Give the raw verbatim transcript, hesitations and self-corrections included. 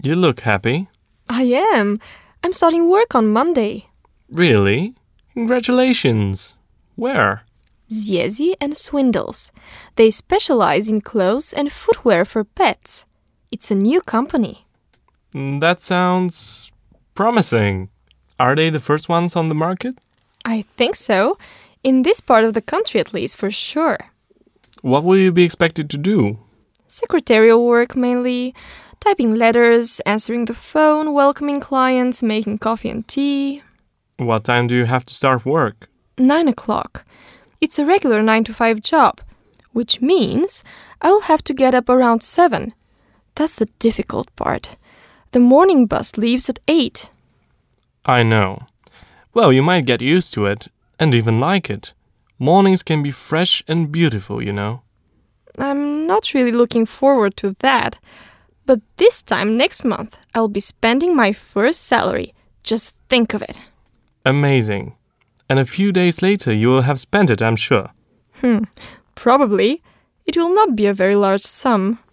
You look happy. I am. I'm starting work on Monday. Really? Congratulations. Where? Ziezi and Swindles. They specialize in clothes and footwear for pets. It's a new company. That sounds promising. Are they the first ones on the market? I think so. In this part of the country at least, for sure. What will you be expected to do? Secretarial work mainly. Typing letters, answering the phone, welcoming clients, making coffee and tea. What time do you have to start work? Nine o'clock. It's a regular nine to five job, which means I will have to get up around seven. That's the difficult part. The morning bus leaves at eight. I know. Well, you might get used to it and even like it. Mornings can be fresh and beautiful, you know. I'm not really looking forward to that. But this time next month, I'll be spending my first salary. Just think of it. Amazing. And a few days later you will have spent it, I'm sure. Hmm, probably. It will not be a very large sum.